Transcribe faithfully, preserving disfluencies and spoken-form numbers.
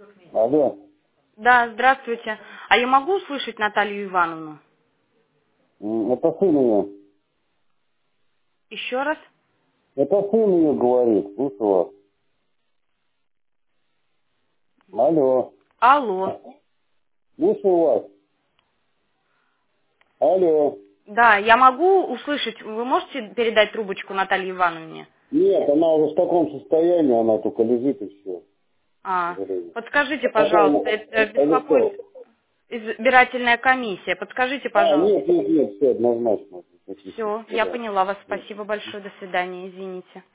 Алло. Да, здравствуйте. А я могу услышать Наталью Ивановну? М, Это сын ее. Еще раз? Это сын ее говорит. Слушаю вас. Алло. Алло. Слушаю вас. Алло. Да, я могу услышать, вы можете передать трубочку Наталье Ивановне? Нет, она уже в таком состоянии, она только лежит и все. А, подскажите, Какая пожалуйста, это это беспокоит кто? избирательная комиссия. Подскажите, А, пожалуйста. нет, нет, нет, все однозначно. Такие Все, я дела. поняла вас. Спасибо большое. До свидания. Извините.